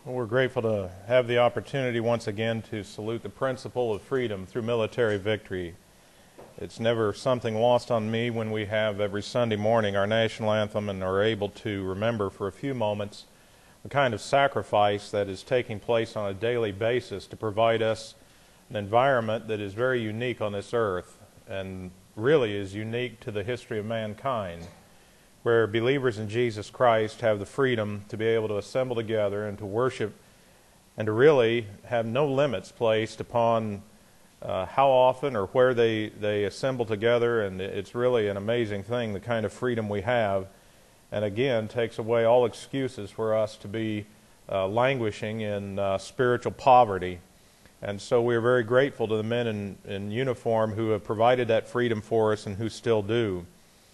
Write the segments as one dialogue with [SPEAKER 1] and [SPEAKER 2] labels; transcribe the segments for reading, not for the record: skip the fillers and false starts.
[SPEAKER 1] We're grateful to have the opportunity once again to salute the principle of freedom through military victory. It's never something lost on me when we have every Sunday morning our national anthem and are able to remember for a few moments the kind of sacrifice that is taking place on a daily basis to provide us an environment that is very unique on this earth and really is unique to the history of mankind, where believers in Jesus Christ have the freedom to be able to assemble together and to worship and to really have no limits placed upon how often or where they assemble together. And it's really an amazing thing, the kind of freedom we have, and again takes away all excuses for us to be languishing in spiritual poverty. And so we're very grateful to the men in uniform who have provided that freedom for us and who still do.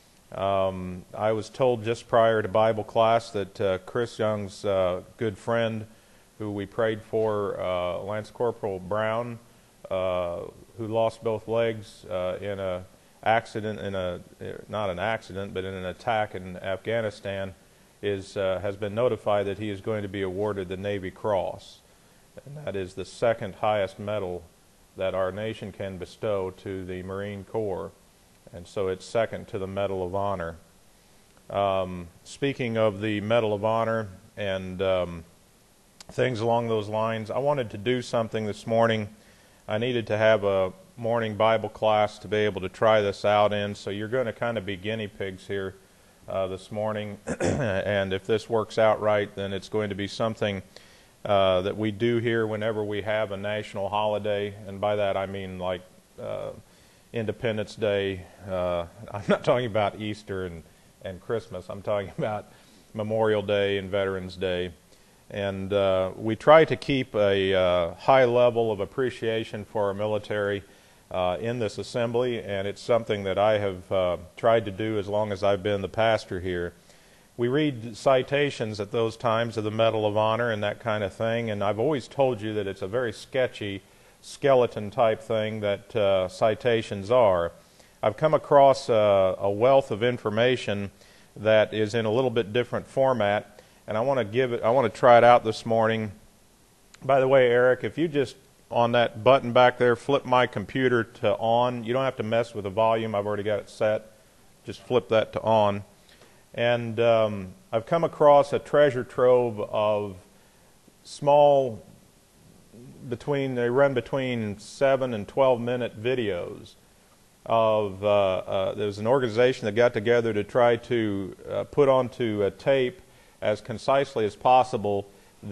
[SPEAKER 1] I was told just prior to Bible class that Chris Young's good friend, who we prayed for, Lance Corporal Brown, who lost both legs in an accident, not an accident, but in an attack in Afghanistan, has been notified that he is going to be awarded the Navy Cross. And that is the second highest medal that our nation can bestow to the Marine Corps. And so it's second to the Medal of Honor. Speaking of the Medal of Honor and things along those lines, I wanted to do something this morning. I needed to have a morning Bible class to be able to try this out in, so you're going to kind of be guinea pigs here this morning. And if this works out right, then it's going to be something that we do here whenever we have a national holiday, and by that I mean like Independence Day. I'm not talking about Easter and Christmas. I'm talking about Memorial Day and Veterans Day. And we try to keep a high level of appreciation for our military in this assembly, and it's something that I have tried to do as long as I've been the pastor here. We read citations at those times of the Medal of Honor and that kind of thing, and I've always told you that it's a very sketchy skeleton type thing that citations are. I've come across a wealth of information that is in a little bit different format, and I want to try it out this morning. By the way, Eric, if you just on that button back there flip my computer to on, you don't have to mess with the volume. I've already got it set. Just flip that to on. And I've come across a treasure trove of small they run between 7 and 12 minute videos of there's an organization that got together to try to put onto a tape as concisely as possible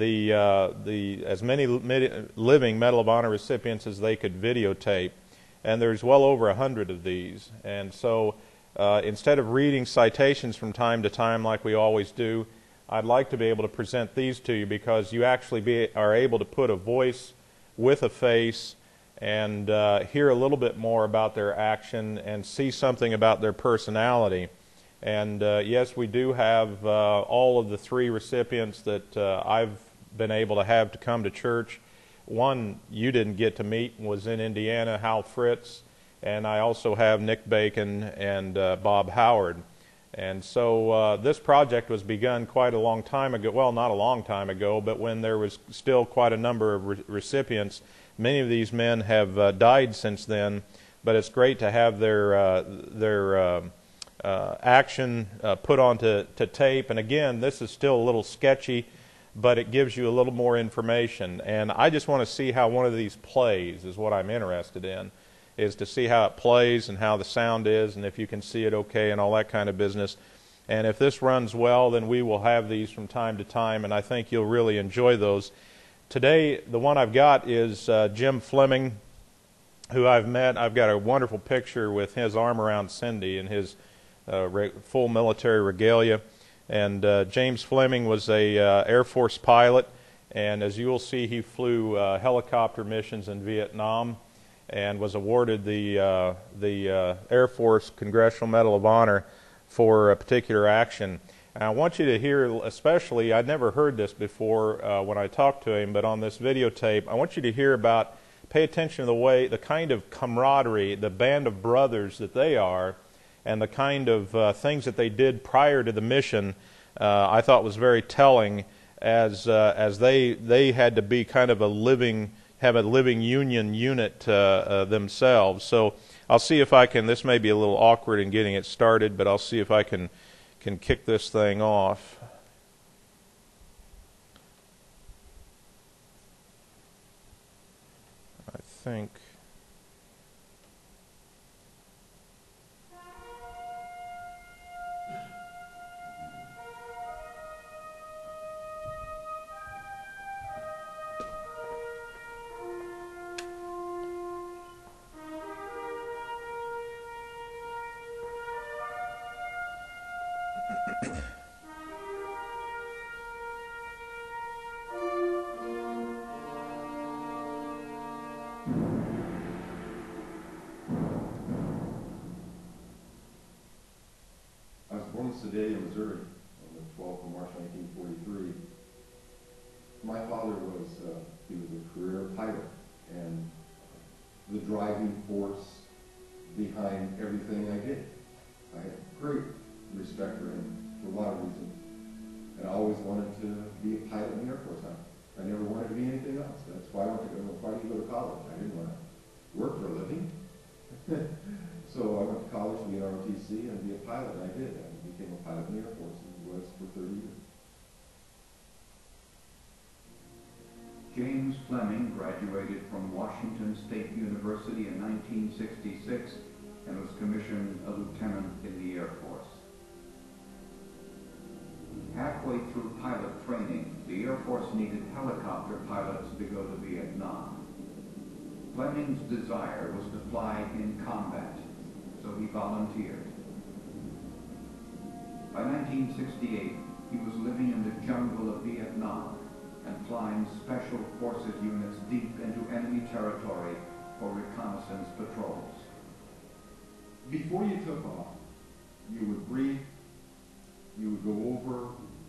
[SPEAKER 1] as many living Medal of Honor recipients as they could videotape, and there's well over 100 of these. And so instead of reading citations from time to time like we always do, I'd like to be able to present these to you because you actually are able to put a voice with a face and hear a little bit more about their action and see something about their personality. And yes, we do have all of the 3 recipients that I've been able to have to come to church. One you didn't get to meet was in Indiana, Hal Fritz, and I also have Nick Bacon and Bob Howard. And so this project was begun quite a long time ago. Well, not a long time ago, but when there was still quite a number of recipients. Many of these men have died since then, but it's great to have their action put onto tape. And again, this is still a little sketchy, but it gives you a little more information. And I just want to see how one of these plays is what I'm interested in, is to see how it plays and how the sound is and if you can see it okay and all that kind of business. And if this runs well, then we will have these from time to time, and I think you'll really enjoy those. Today, the one I've got is Jim Fleming, who I've met. I've got a wonderful picture with his arm around Cindy in his full military regalia. And James Fleming was a Air Force pilot, and as you will see, he flew helicopter missions in Vietnam and was awarded the Air Force Congressional Medal of Honor for a particular action. And I want you to hear, especially, I'd never heard this before when I talked to him, but on this videotape, I want you to hear about, pay attention to the kind of camaraderie, the band of brothers that they are, and the kind of things that they did prior to the mission. I thought was very telling as they had to be kind of have a living union unit themselves. So I'll see if I can. This may be a little awkward in getting it started, but I'll see if I can kick this thing off. I think.
[SPEAKER 2] Sedalia, Missouri, on the 12th of March, 1943. My father was, he was a career pilot, and the driving force behind everything I did. I had great respect for him for a lot of reasons, and I always wanted to be a pilot in the Air Force. I never wanted to be anything else. That's why I went to go to college. I didn't want to work for a living. So I went to college to be an ROTC and be a pilot, and I did. I became a pilot in the Air Force and was for 30 years.
[SPEAKER 3] James Fleming graduated from Washington State University in 1966 and was commissioned a lieutenant in the Air Force. Halfway through pilot training, the Air Force needed helicopter pilots to go to Vietnam. Fleming's desire was to fly in combat, so he volunteered. By 1968, he was living in the jungle of Vietnam and flying special forces units deep into enemy territory for reconnaissance patrols.
[SPEAKER 2] Before you took off, you would brief, you would go over,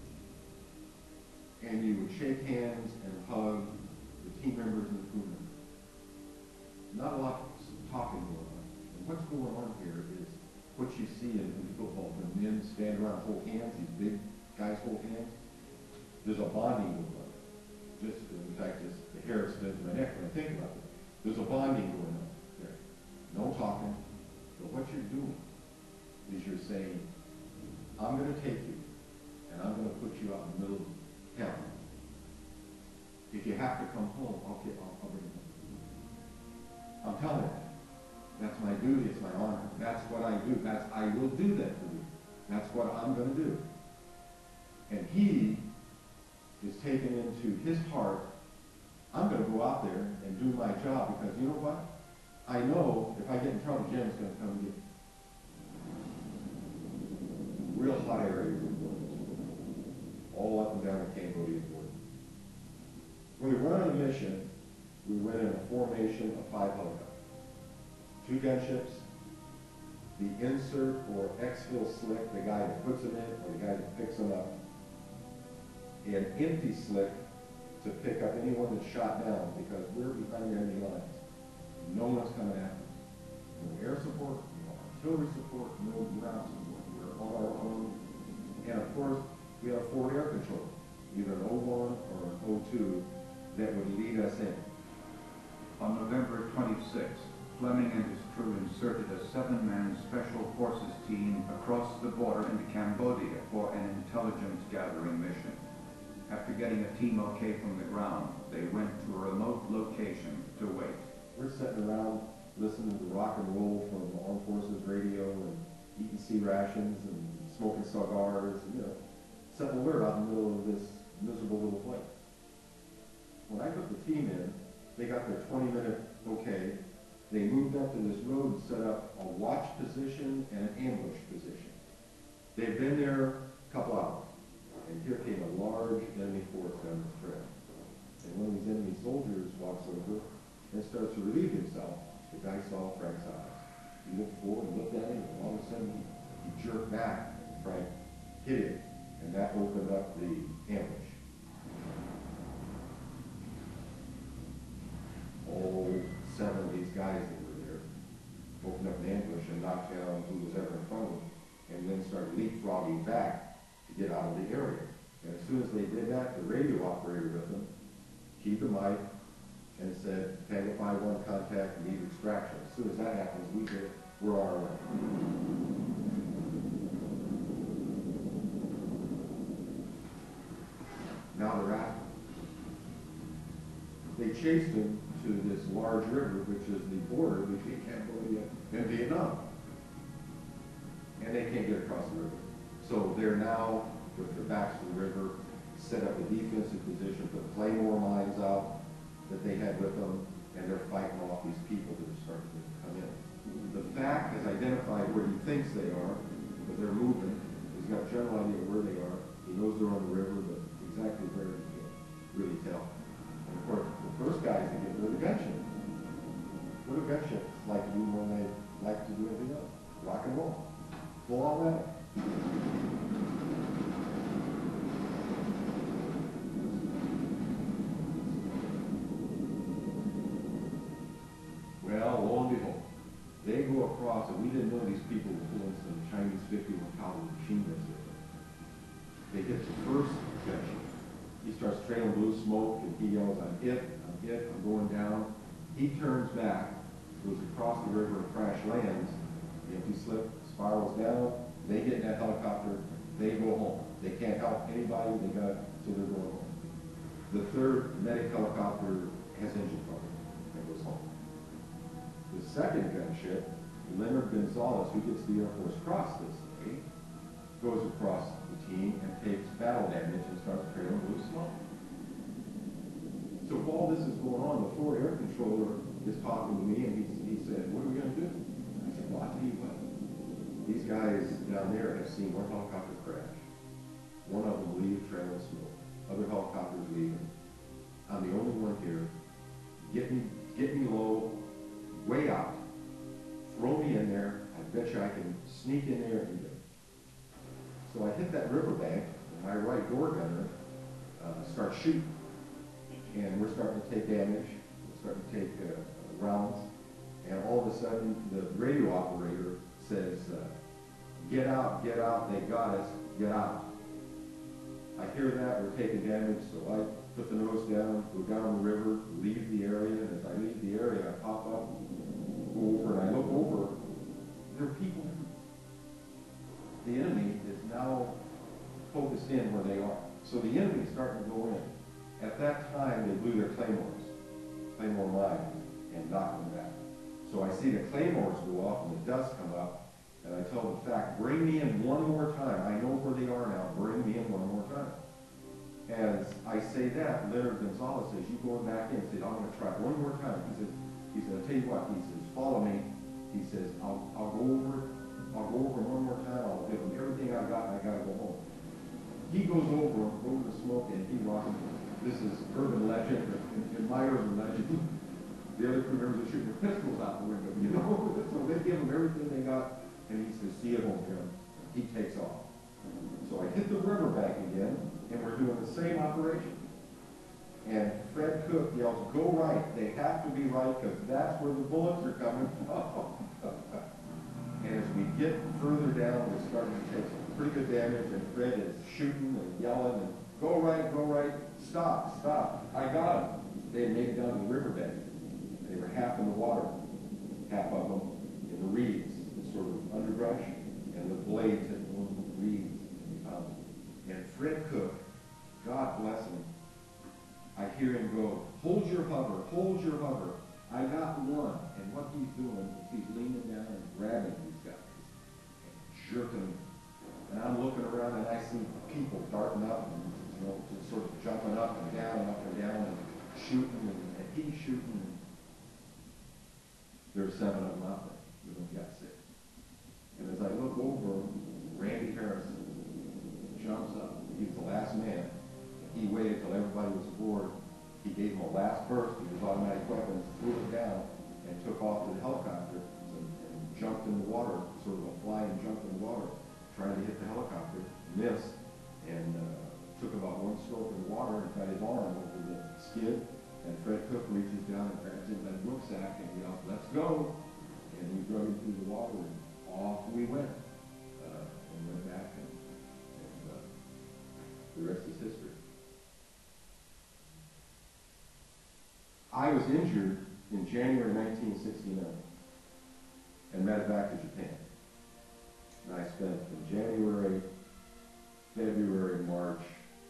[SPEAKER 2] and you would shake hands and hug the team members and the crew members. Not a lot of talking going on. And what's going on here is what you see in football, when men stand around and hold hands, these big guys hold hands. There's a bonding going on. Just, in fact, just the hair stands to my neck when I think about it. There's a bonding going on there. No talking. But what you're doing is you're saying, I'm going to take you, and I'm going to put you out in the middle of hell. If you have to come home, I'll bring you home. I'm telling you, that's my duty, it's my honor. That's what I do. I will do that for you. That's what I'm going to do. And he is taken into his heart, I'm going to go out there and do my job, because you know what? I know if I get in trouble, Jim's going to come and get me. Real hot areas of woods, all up and down the Cambodian border. When we went on a mission, we went in a formation of 5 helicopters. 2 gunships, the insert or exfil slick, the guy that puts them in or the guy that picks them up, an empty slick to pick up anyone that's shot down, because we're behind the enemy lines. No one's coming after us. No air support, no artillery support, no ground support. We're on our own. And of course, we have a forward air control, either an O1 or an O2, that would lead us in.
[SPEAKER 3] On November 26th, Fleming and his crew inserted a 7-man special forces team across the border into Cambodia for an intelligence gathering mission. After getting a team okay from the ground, they went to a remote location to wait.
[SPEAKER 2] We're sitting around listening to rock and roll from the Armed Forces radio and eating sea rations and smoking cigars, and, sitting alert out in the middle of this miserable little place. When I took the team in, they got their 20-minute okay. They moved up to this road and set up a watch position and an ambush position. They'd been there a couple hours, and here came a large enemy force down the trail. And one of these enemy soldiers walks over and starts to relieve himself. The guy saw Frank's eyes. He looked forward and looked at him, and all of a sudden he jerked back, and Frank hit him, and that opened up the ambush. All 7 of these guys that were there opened up an ambush and knocked down who was ever in front of them, and then started leapfrogging back to get out of the area. And as soon as they did that, the radio operator with them, keyed the mic, and said, Tango 5-1 contact, need extraction. As soon as that happens, we're on our way. Now they're after him. They chased him to this large river, which is the border between Cambodia and Vietnam. And they can't get across the river. So they're now, with their backs to the river, set up a defensive position, put claymore mines out that they had with them, and they're fighting off these people that are starting to come in. The FAC has identified where he thinks they are, but they're moving. He's got a general idea of where they are. He knows they're on the river, but exactly where he can't really tell. And of course, the first guys that get rid of the gunships. What do gunships like to do when they like to do anything else? Rock and roll. Full on metal. Well, lo and behold, they go across, and we didn't know these people were pulling some Chinese 51 caliber machine guns with them. They hit the first gunship. He starts trailing blue smoke, and he yells, I'm hit, I'm going down. He turns back, goes across the river and crash lands. The empty slip spirals down. They get in that helicopter. They go home. They can't help anybody. So they're going home. The third medic helicopter has engine trouble and goes home. The second gunship, Leonard Gonzalez, who gets the Air Force Cross this day, goes across the team and takes battle damage and starts trailing blue smoke. So while this is going on, the floor air controller is talking to me, and he said, what are we going to do? I said, well, I'll tell you what. These guys down there have seen one helicopter crash. One of them leave trailing smoke. Other helicopters leaving. I'm the only one here. Get me low, way out. Throw me in there. I bet you I can sneak in there and do it. So I hit that riverbank, and my right door gunner starts shooting. And we're starting to take damage. We're starting to take rounds. And all of a sudden, the radio operator says, get out, they got us, get out. I hear that, we're taking damage, so I put the nose down, go down the river, leave the area, and as I leave the area, I pop up, go over, and I look over, there are people in. The enemy is now focused in where they are. So the enemy is starting to go in. At that time, they blew their claymore mines, and knocked them back. So I see the claymores go off and the dust come up, and I tell the FAC, bring me in one more time. I know where they are now. Bring me in one more time. As I say that, Leonard Gonzalez says, you going back in? He said, I'm going to try one more time. He said, I'll tell you what. He says, follow me. He says, I'll go over one more time. I'll give them everything I got, and I got to go home. He goes over the smoke, and he rocks. This is urban legend. In my urban legend, the other crew members are shooting their pistols out the window, you know? So they give him everything they got, and he says, see you home, Jim. He takes off. So I hit the riverbank again, and we're doing the same operation. And Fred Cook yells, go right. They have to be right, because that's where the bullets are coming from. And as we get further down, we're starting to take some pretty good damage, and Fred is shooting and yelling, and go right, stop. I got him. They had made it down to the riverbank. They were half in the water, half of them in the reeds, the sort of underbrush, and the blades had gone in the reeds, and we found them. And Fred Cook, God bless him, I hear him go, hold your hover. I got one. And what he's doing is he's leaning down and grabbing these guys and jerking them. And I'm looking around and I see people darting up and, just sort of jumping up and down and shooting, and he's shooting. And there's 7 of them out there. We only got 6. And as I look over, Randy Harrison jumps up. He's the last man. He waited till everybody was aboard. He gave him a last burst of his automatic weapons, threw it down, and took off to the helicopter and jumped in the water, sort of a flying jump in the water, trying to hit the helicopter, missed, and took about 1 stroke in the water and got his arm over the skid. And Fred Cook reaches down and grabs him by the rucksack and yells, let's go! And we drug him through the water, and off we went. And went back, and the rest is history. I was injured in January 1969 and medevac to Japan. And I spent from January, February, March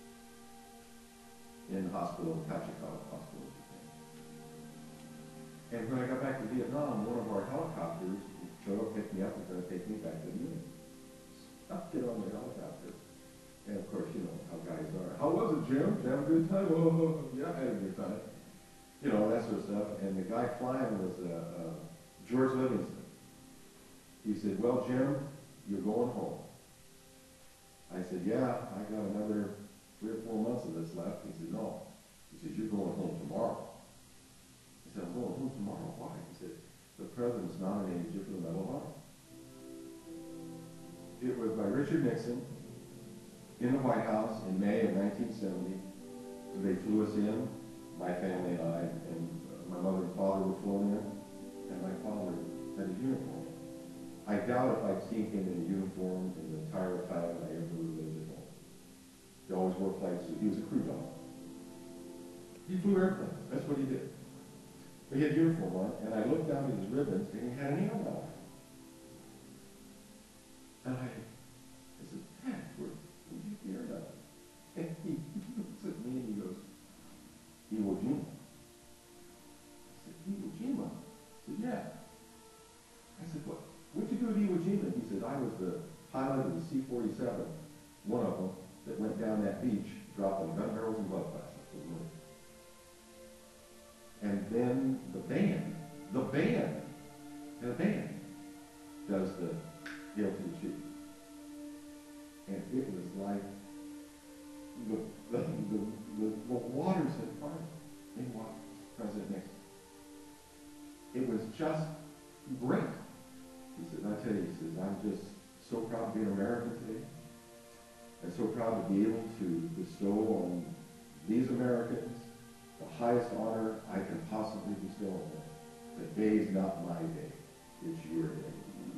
[SPEAKER 2] in the hospital, Kachikawa Hospital in Japan. And when I got back to Vietnam, one of our helicopters showed up, picked me up, and was going to take me back to the unit. I'll get on the helicopter. And of course, you know how guys are. How was it, Jim? Did you have a good time? Oh, yeah, I had a good time. You know, that sort of stuff. And the guy flying was George Livingston. He said, well, Jim, you're going home. I said, yeah, I got another 3 or 4 months of this left. He said, no. He said, you're going home tomorrow. I said, I'm going home tomorrow. Why? He said, the president's nominated you for the Medal of Honor. It was by Richard Nixon in the White House in May of 1970. They flew us in, my family and I, and my mother and father were flown in, and my father had his uniform. I doubt if I'd seen him in a uniform in the entire time I ever lived at home. He always wore flight suit. He was a crew dog. He flew airplanes. That's what he did. But he had a uniform on, and I looked down at his ribbons, and he had an eagle on. And I said, Dad, where'd you hear that? And he looks at me and he goes, Iwo Jima. I said, Iwo Jima? I said, yeah. I said, what'd you do at Iwo Jima? He said, I was the pilot of the C-47, one of them, that went down that beach, dropping gun barrels and blood plastic. And then the band does the Hail to the Chief. And it was like the waters had parted in what President Nixon. It was just great. He said, I tell you, he says, I'm just so proud to be an American today. I'm so proud to be able to bestow on these Americans the highest honor I can possibly bestow on them. The day's not my day, it's your day.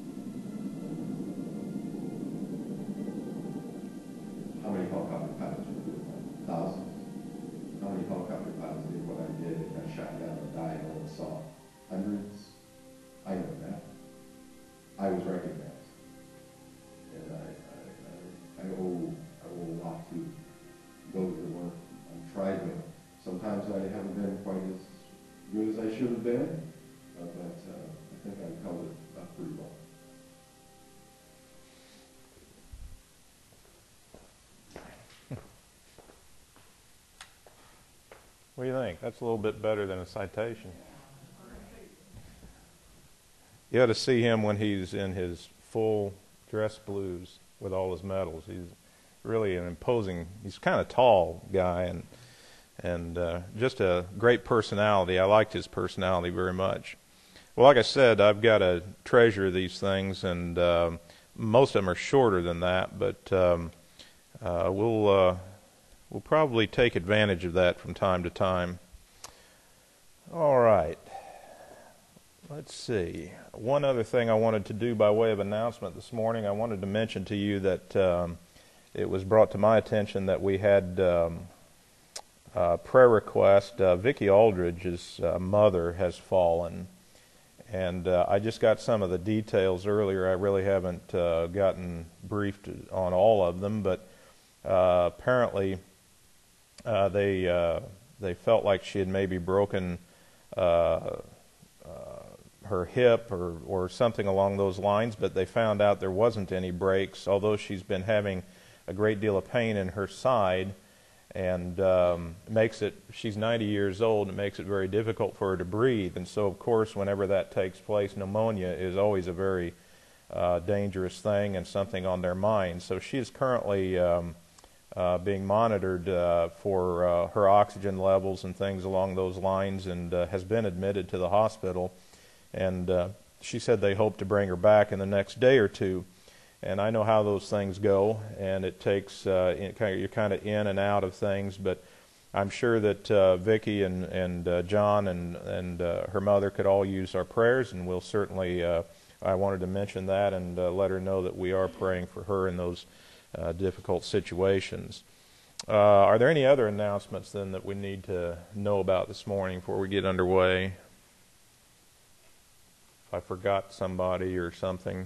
[SPEAKER 2] How many helicopter pilots were doing that? Thousands. How many helicopter pilots did what I did and got shot down and died and no one saw? Hundreds. I know that. I was recognized. And I owe a lot to those that weren't tried to. Sometimes I haven't been quite as good as I should have been, but I think I've held it up pretty well.
[SPEAKER 1] What do you think? That's a little bit better than a citation. You ought to see him when he's in his full dress blues with all his medals. He's really an imposing, he's kind of tall guy and just a great personality. I liked his personality very much. Well, like I said, I've got to treasure these things, and most of them are shorter than that, but we'll probably take advantage of that from time to time. All right. Let's see. One other thing I wanted to do by way of announcement this morning, I wanted to mention to you that it was brought to my attention that we had prayer request. Vicki Aldridge's mother has fallen, and I just got some of the details earlier. I really haven't gotten briefed on all of them, but apparently they felt like she had maybe broken her hip or something along those lines, but they found out there wasn't any breaks, although she's been having a great deal of pain in her side, and she's 90 years old, and it makes it very difficult for her to breathe. And so, of course, whenever that takes place, pneumonia is always a very dangerous thing and something on their mind. So she is currently being monitored for her oxygen levels and things along those lines, and has been admitted to the hospital. And she said they hope to bring her back in the next day or two. And I know how those things go, and it takes you're kind of in and out of things. But I'm sure that Vicki and John and her mother could all use our prayers, and we'll certainly. I wanted to mention that and let her know that we are praying for her in those difficult situations. Are there any other announcements then that we need to know about this morning before we get underway? If I forgot somebody or something.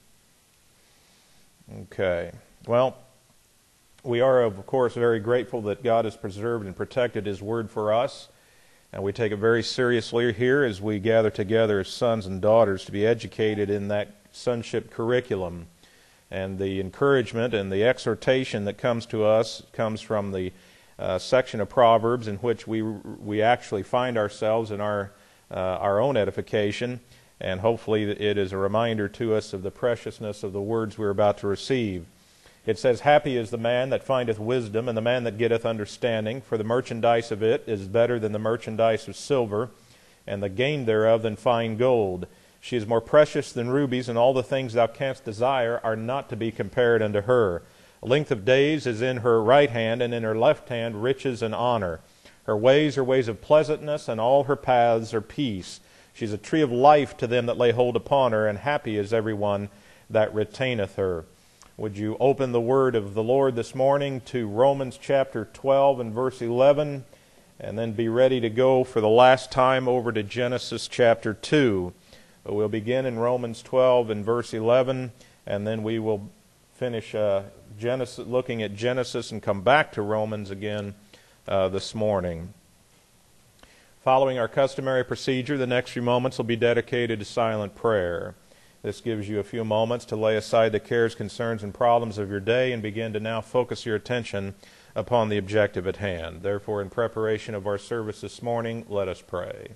[SPEAKER 1] Okay. Well, we are, of course, very grateful that God has preserved and protected His Word for us, and we take it very seriously here as we gather together as sons and daughters to be educated in that sonship curriculum. And the encouragement and the exhortation that comes to us comes from the section of Proverbs in which we actually find ourselves in our own edification, and hopefully it is a reminder to us of the preciousness of the words we're about to receive. It says, "Happy is the man that findeth wisdom, and the man that getteth understanding, for the merchandise of it is better than the merchandise of silver, and the gain thereof than fine gold. She is more precious than rubies, and all the things thou canst desire are not to be compared unto her. A length of days is in her right hand, and in her left hand riches and honor. Her ways are ways of pleasantness, and all her paths are peace. She is a tree of life to them that lay hold upon her, and happy is every one that retaineth her." Would you open the word of the Lord this morning to Romans chapter 12 and verse 11, and then be ready to go for the last time over to Genesis chapter 2. But we'll begin in Romans 12 and verse 11, and then we will finish looking at Genesis and come back to Romans again this morning. Following our customary procedure, the next few moments will be dedicated to silent prayer. This gives you a few moments to lay aside the cares, concerns, and problems of your day and begin to now focus your attention upon the objective at hand. Therefore, in preparation of our service this morning, let us pray.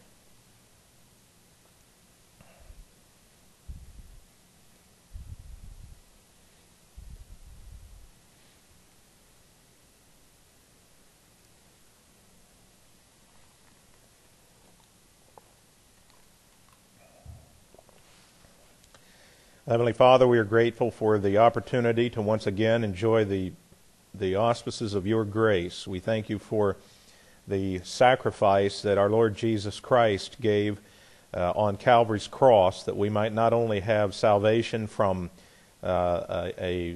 [SPEAKER 1] Heavenly Father, we are grateful for the opportunity to once again enjoy the auspices of your grace. We thank you for the sacrifice that our Lord Jesus Christ gave on Calvary's cross, that we might not only have salvation from the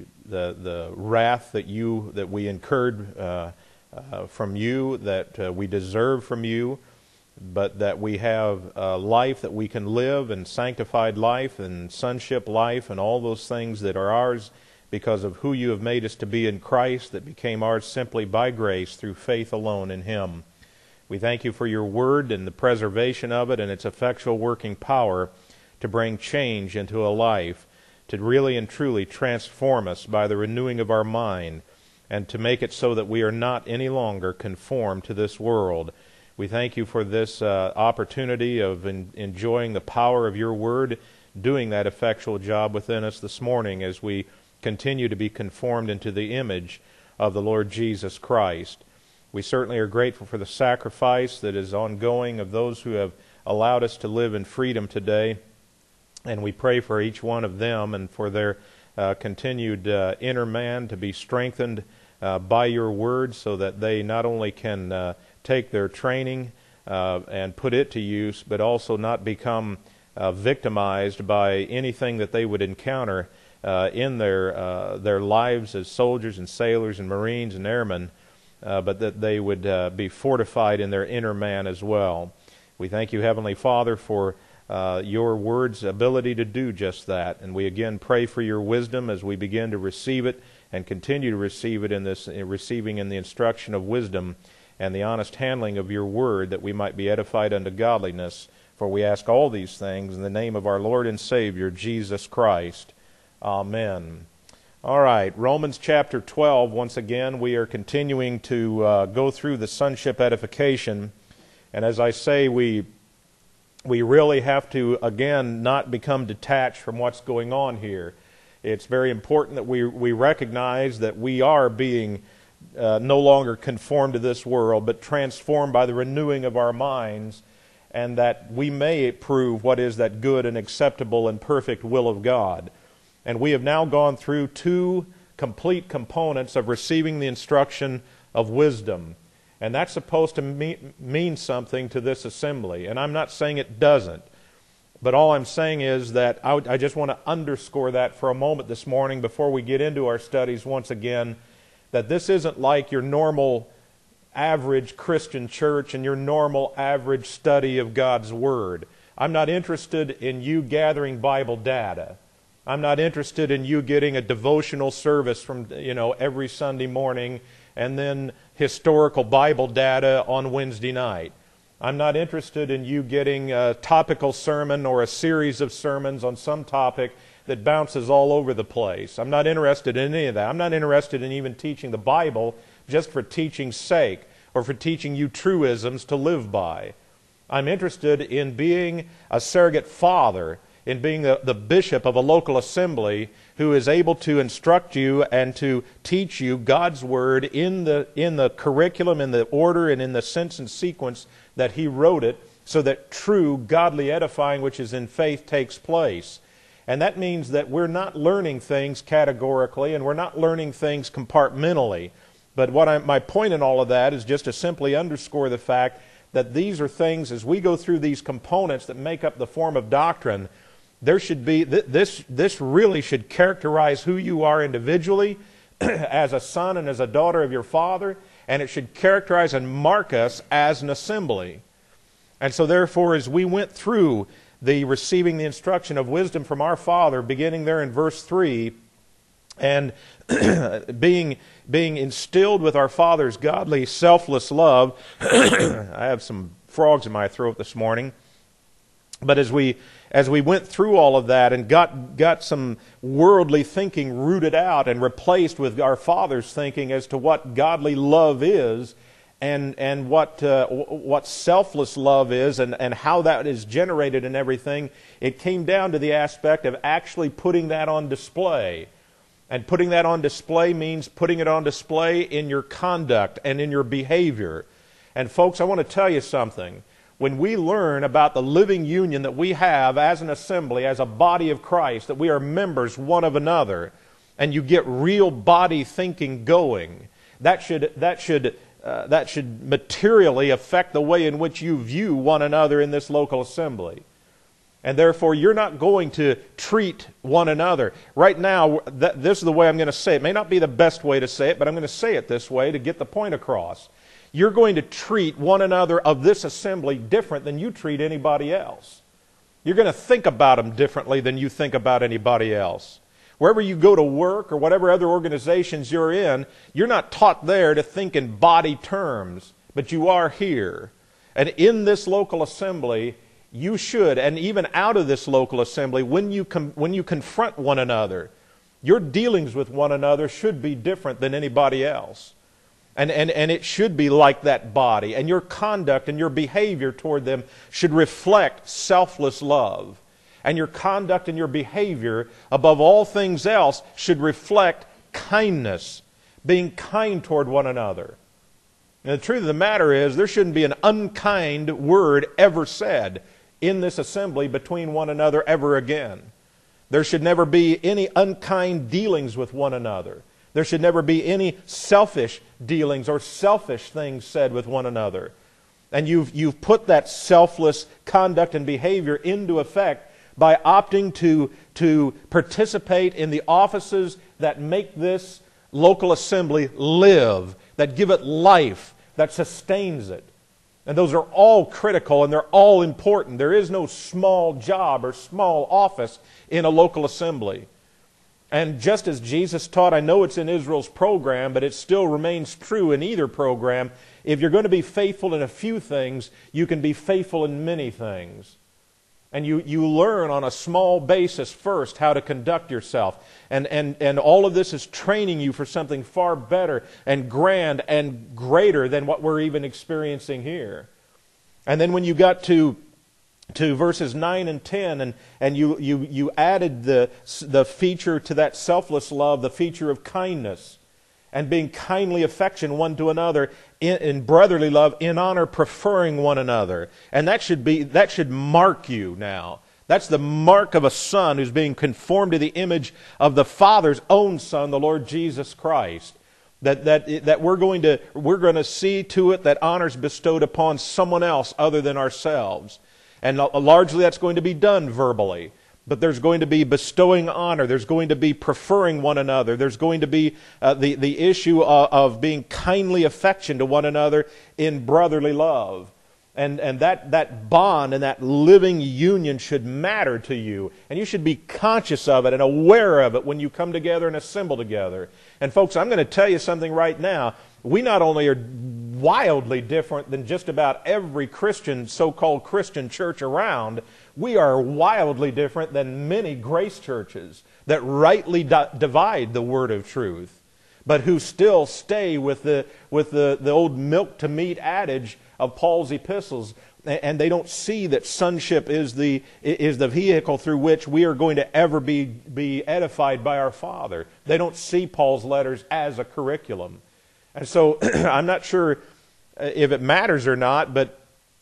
[SPEAKER 1] wrath that we incurred from you, that we deserve from you, but that we have life that we can live, and sanctified life and sonship life and all those things that are ours because of who you have made us to be in Christ, that became ours simply by grace through faith alone in Him. We thank you for your word and the preservation of it and its effectual working power to bring change into a life, to really and truly transform us by the renewing of our mind, and to make it so that we are not any longer conformed to this world. We thank you for this opportunity of enjoying the power of your word, doing that effectual job within us this morning as we continue to be conformed into the image of the Lord Jesus Christ. We certainly are grateful for the sacrifice that is ongoing of those who have allowed us to live in freedom today, and we pray for each one of them and for their continued inner man to be strengthened by your word, so that they not only can take their training and put it to use, but also not become victimized by anything that they would encounter in their lives as soldiers and sailors and Marines and airmen, but that they would be fortified in their inner man as well. We thank you, Heavenly Father, for your word's ability to do just that, and we again pray for your wisdom as we begin to receive it and continue to receive it in this receiving in the instruction of wisdom and the honest handling of your word, that we might be edified unto godliness. For we ask all these things in the name of our Lord and Savior, Jesus Christ. Amen. All right, Romans chapter 12. Once again, we are continuing to go through the sonship edification. And as I say, we really have to, again, not become detached from what's going on here. It's very important that we recognize that we are being no longer conformed to this world, but transformed by the renewing of our minds, and that we may prove what is that good and acceptable and perfect will of God. And we have now gone through two complete components of receiving the instruction of wisdom. And that's supposed to mean something to this assembly. And I'm not saying it doesn't. But all I'm saying is that I just want to underscore that for a moment this morning before we get into our studies once again, that this isn't like your normal average Christian church and your normal average study of God's Word. I'm not interested in you gathering Bible data. I'm not interested in you getting a devotional service from, every Sunday morning and then historical Bible data on Wednesday night. I'm not interested in you getting a topical sermon or a series of sermons on some topic that bounces all over the place. I'm not interested in any of that. I'm not interested in even teaching the Bible just for teaching's sake or for teaching you truisms to live by. I'm interested in being a surrogate father, in being the bishop of a local assembly who is able to instruct you and to teach you God's Word in the curriculum, in the order, and in the sense and sequence that He wrote it, so that true godly edifying which is in faith takes place. And that means that we're not learning things categorically and we're not learning things compartmentally. But my point in all of that is just to simply underscore the fact that these are things, as we go through these components that make up the form of doctrine, there should be, this really should characterize who you are individually as a son and as a daughter of your Father, and it should characterize and mark us as an assembly. And so therefore, as we went through the receiving the instruction of wisdom from our Father, beginning there in verse 3, and being instilled with our Father's godly, selfless love. I have some frogs in my throat this morning. But as we went through all of that and got some worldly thinking rooted out and replaced with our Father's thinking as to what godly love is, and what selfless love is, and how that is generated and everything, it came down to the aspect of actually putting that on display. And putting that on display means putting it on display in your conduct and in your behavior. And folks, I want to tell you something. When we learn about the living union that we have as an assembly, as a body of Christ, that we are members one of another, and you get real body thinking going, that should materially affect the way in which you view one another in this local assembly. And therefore, you're not going to treat one another. Right now, this is the way I'm going to say it. It may not be the best way to say it, but I'm going to say it this way to get the point across. You're going to treat one another of this assembly different than you treat anybody else. You're going to think about them differently than you think about anybody else. Wherever you go to work or whatever other organizations you're in, you're not taught there to think in body terms, but you are here. And in this local assembly, you should, and even out of this local assembly, when you confront one another, your dealings with one another should be different than anybody else. And it should be like that body. And your conduct and your behavior toward them should reflect selfless love. And your conduct and your behavior, above all things else, should reflect kindness, being kind toward one another. And the truth of the matter is, there shouldn't be an unkind word ever said in this assembly between one another ever again. There should never be any unkind dealings with one another. There should never be any selfish dealings or selfish things said with one another. And you've put that selfless conduct and behavior into effect by opting to participate in the offices that make this local assembly live, that give it life, that sustains it. And those are all critical and they're all important. There is no small job or small office in a local assembly. And just as Jesus taught, I know it's in Israel's program, but it still remains true in either program. If you're going to be faithful in a few things, you can be faithful in many things. And you learn on a small basis first how to conduct yourself. And all of this is training you for something far better and grand and greater than what we're even experiencing here. And then when you got to verses 9 and 10, and you added the feature to that selfless love, the feature of kindness, and being kindly affection one to another in brotherly love, in honor, preferring one another. And that should mark you now. That's the mark of a son who's being conformed to the image of the Father's own Son, the Lord Jesus Christ. That we're going to see to it that honor's bestowed upon someone else other than ourselves. And largely that's going to be done verbally. but there's going to be bestowing honor. There's going to be preferring one another. There's going to be the issue of being kindly affection to one another in brotherly love. And that bond and that living union should matter to you. And you should be conscious of it and aware of it when you come together and assemble together. And folks, I'm going to tell you something right now. We not only are wildly different than just about every Christian, so-called Christian church around, we are wildly different than many grace churches that rightly divide the word of truth, but who still stay with the old milk to meat adage of Paul's epistles, and they don't see that sonship is the vehicle through which we are going to ever be edified by our Father. They don't see Paul's letters as a curriculum. And so I'm not sure if it matters or not, but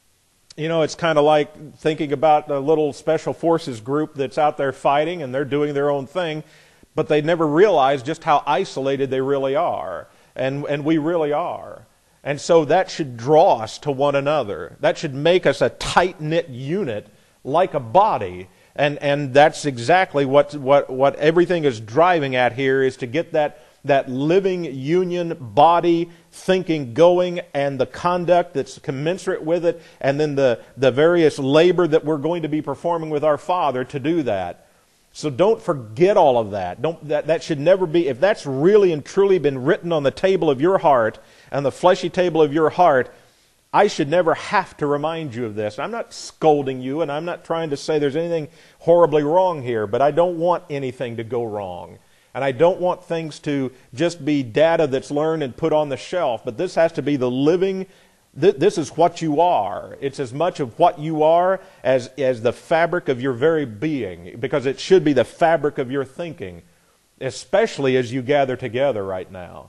[SPEAKER 1] you know, it's kind of like thinking about a little special forces group that's out there fighting and they're doing their own thing, but they never realize just how isolated they really are. And we really are. And so that should draw us to one another. That should make us a tight-knit unit like a body. And that's exactly what everything is driving at here, is to get that living union body thinking going, and the conduct that's commensurate with it, and then the various labor that we're going to be performing with our Father to do that. So don't forget all of that. That should never be, if that's really and truly been written on the table of your heart, and the fleshy table of your heart, I should never have to remind you of this. I'm not scolding you, and I'm not trying to say there's anything horribly wrong here, but I don't want anything to go wrong. And I don't want things to just be data that's learned and put on the shelf, but this has to be the living, this is what you are. It's as much of what you are as the fabric of your very being, because it should be the fabric of your thinking, especially as you gather together right now.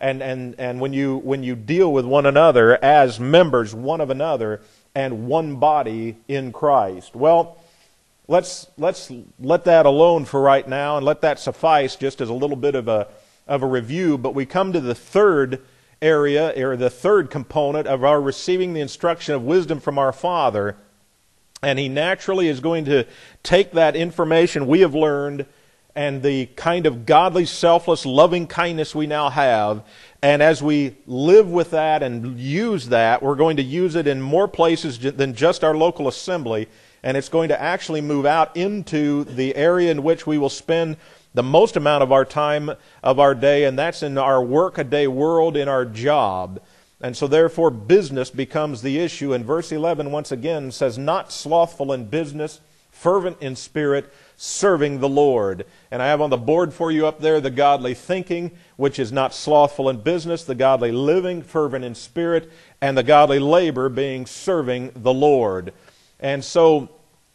[SPEAKER 1] And when you deal with one another as members one of another and one body in Christ. Well, let's let that alone for right now and let that suffice just as a little bit of a review. But we come to the third area, or the third component of our receiving the instruction of wisdom from our Father. And He naturally is going to take that information we have learned and the kind of godly, selfless, loving kindness we now have, and as we live with that and use that, we're going to use it in more places than just our local assembly, and it's going to actually move out into the area in which we will spend the most amount of our time of our day, and that's in our work-a-day world, in our job. And so therefore business becomes the issue. And verse 11 once again says, "Not slothful in business, fervent in spirit, serving the Lord." And I have on the board for you up there the godly thinking, which is not slothful in business, the godly living, fervent in spirit, and the godly labor being serving the Lord. And so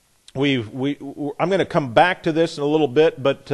[SPEAKER 1] I'm going to come back to this in a little bit, but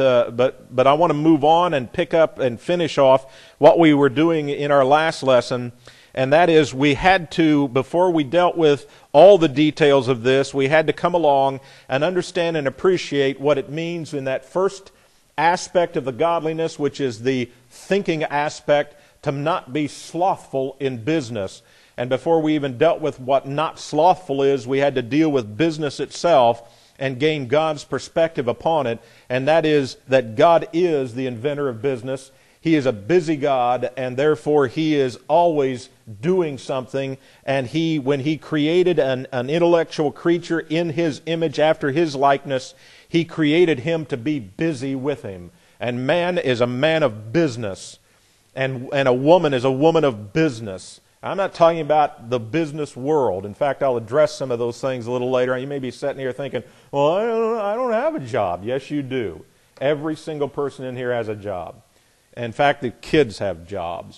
[SPEAKER 1] I want to move on and pick up and finish off what we were doing in our last lesson. And that is, we had to, before we dealt with all the details of this, we had to come along and understand and appreciate what it means in that first aspect of the godliness, which is the thinking aspect, to not be slothful in business. And before we even dealt with what not slothful is, we had to deal with business itself and gain God's perspective upon it. And that is that God is the inventor of business. He is a busy God, and therefore He is always doing something. And when He created an intellectual creature in His image after His likeness, He created him to be busy with Him. And man is a man of business, and a woman is a woman of business. I'm not talking about the business world. In fact, I'll address some of those things a little later. You may be sitting here thinking, well, I don't have a job. Yes, you do. Every single person in here has a job. In fact, the kids have jobs.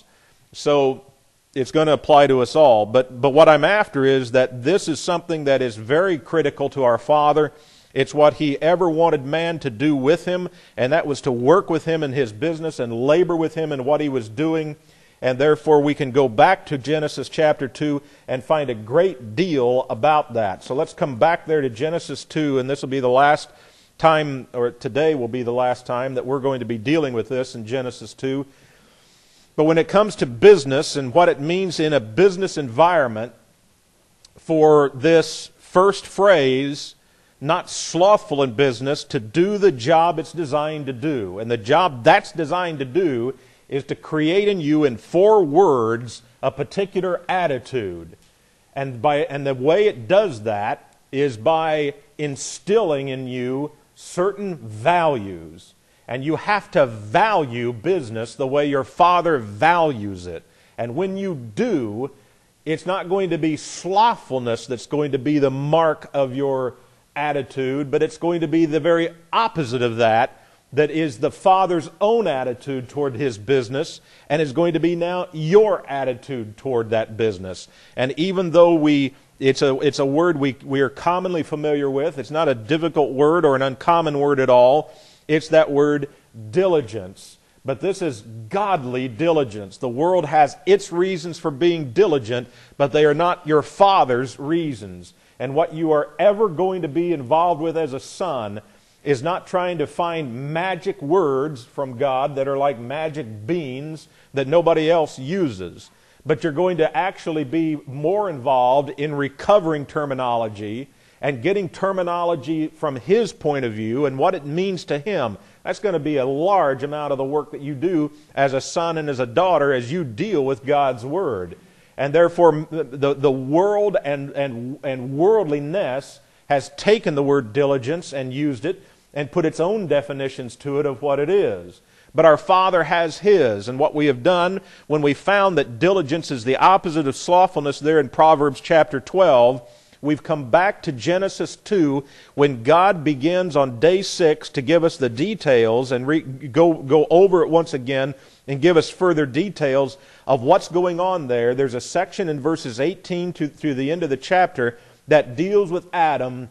[SPEAKER 1] So it's going to apply to us all. But what I'm after is that this is something that is very critical to our Father. It's what He ever wanted man to do with Him, and that was to work with Him in His business and labor with Him in what He was doing. And therefore we can go back to Genesis chapter 2 and find a great deal about that. So let's come back there to Genesis 2, and this will be the last time, or today will be the last time that we're going to be dealing with this in Genesis 2. But when it comes to business and what it means in a business environment, for this first phrase not slothful in business, to do the job it's designed to do. And the job that's designed to do is to create in you, in 4 words, a particular attitude. And the way it does that is by instilling in you certain values. And you have to value business the way your Father values it. And when you do, it's not going to be slothfulness that's going to be the mark of your attitude, but it's going to be the very opposite of that, that is the Father's own attitude toward His business, and is going to be now your attitude toward that business. And even though it's a word we are commonly familiar with, it's not a difficult word or an uncommon word at all. It's that word diligence. But this is godly diligence. The world has its reasons for being diligent, but they are not your Father's reasons. And what you are ever going to be involved with as a son is not trying to find magic words from God that are like magic beans that nobody else uses. But you're going to actually be more involved in recovering terminology and getting terminology from His point of view and what it means to Him. That's going to be a large amount of the work that you do as a son and as a daughter as you deal with God's Word. And therefore, the world and worldliness has taken the word diligence and used it and put its own definitions to it of what it is. But our Father has His. And what we have done when we found that diligence is the opposite of slothfulness there in Proverbs chapter 12, we've come back to Genesis 2 when God begins on day 6 to give us the details and go over it once again and give us further details of what's going on there. There's a section in verses 18 through the end of the chapter that deals with Adam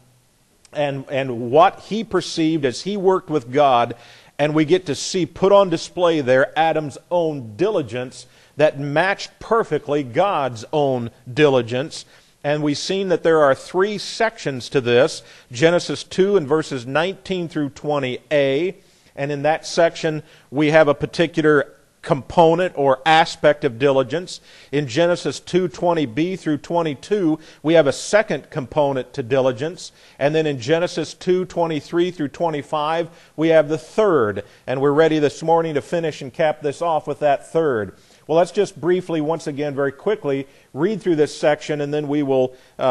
[SPEAKER 1] and what he perceived as he worked with God. And we get to see put on display there Adam's own diligence that matched perfectly God's own diligence. And we've seen that there are 3 sections to this. Genesis 2 in verses 19 through 20a. And in that section we have a particular component or aspect of diligence. In Genesis 2:20b through 22, we have a second component to diligence. And then in Genesis 2:23 through 25, we have the third. And we're ready this morning to finish and cap this off with that third. Well, let's just briefly, once again, very quickly, read through this section, and then we will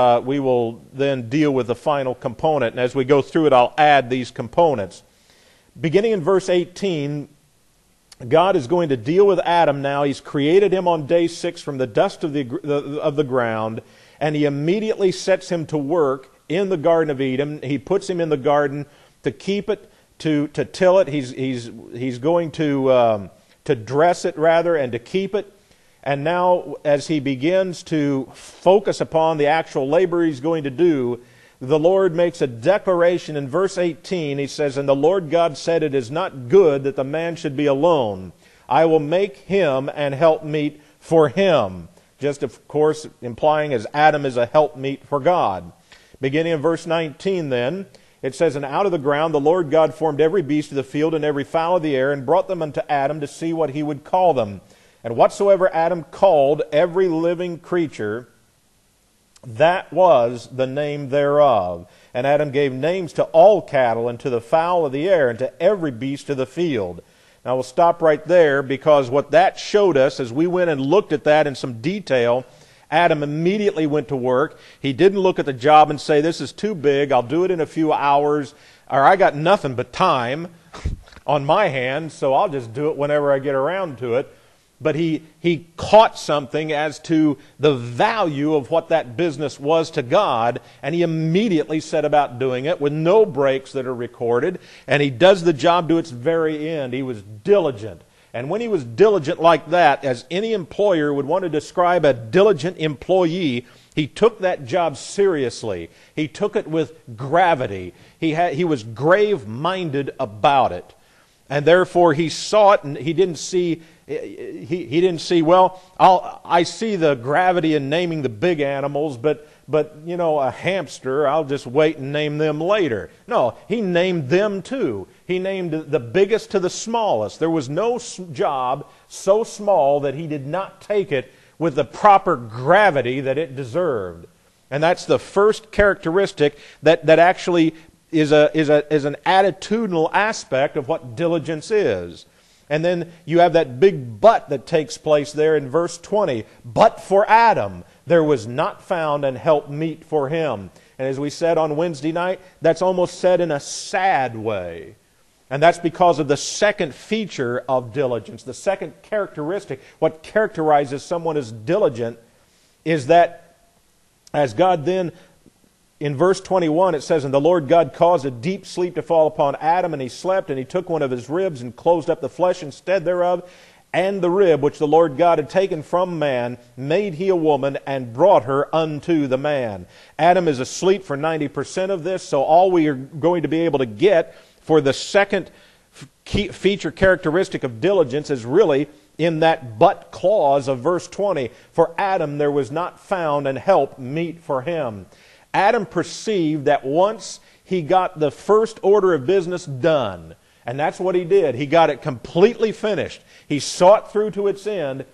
[SPEAKER 1] then deal with the final component. And as we go through it, I'll add these components. Beginning in verse 18, God is going to deal with Adam now. He's created him on day 6 from the dust of the ground, and He immediately sets him to work in the Garden of Eden. He puts him in the garden to keep it, to till it. He's going to dress it rather, and to keep it. And now, as he begins to focus upon the actual labor he's going to do, the Lord makes a declaration in verse 18. He says, "And the Lord God said, it is not good that the man should be alone. I will make him an helpmeet for him." Just, of course, implying as Adam is a helpmeet for God. Beginning in verse 19 then, it says, "And out of the ground the Lord God formed every beast of the field and every fowl of the air, and brought them unto Adam to see what he would call them. And whatsoever Adam called every living creature, that was the name thereof. And Adam gave names to all cattle, and to the fowl of the air, and to every beast of the field." Now we'll stop right there, because what that showed us, as we went and looked at that in some detail, Adam immediately went to work. He didn't look at the job and say, "This is too big, I'll do it in a few hours," or "I got nothing but time on my hands, so I'll just do it whenever I get around to it." But he caught something as to the value of what that business was to God, and he immediately set about doing it with no breaks that are recorded, and he does the job to its very end. He was diligent. And when he was diligent like that, as any employer would want to describe a diligent employee, he took that job seriously. He took it with gravity. He was grave-minded about it. And therefore he saw it, and he didn't see, well, I see the gravity in naming the big animals, but you know, a hamster, I'll just wait and name them later. No, he named them too. He named the biggest to the smallest. There was no job so small that he did not take it with the proper gravity that it deserved. And that's the first characteristic that actually is an attitudinal aspect of what diligence is. And then you have that big but that takes place there in verse 20. But for Adam, there was not found an help meet for him. And as we said on Wednesday night, that's almost said in a sad way. And that's because of the second feature of diligence. The second characteristic, what characterizes someone as diligent, is that as God then, in verse 21, it says, And the Lord God caused a deep sleep to fall upon Adam, and he slept, and he took one of his ribs and closed up the flesh instead thereof. And the rib which the Lord God had taken from man made he a woman and brought her unto the man. Adam is asleep for 90% of this, so all we are going to be able to get for the second key feature characteristic of diligence is really in that but clause of verse 20. For Adam there was not found an help meet for him. Adam perceived that once he got the first order of business done, and that's what he did. He got it completely finished. He saw it through to its end.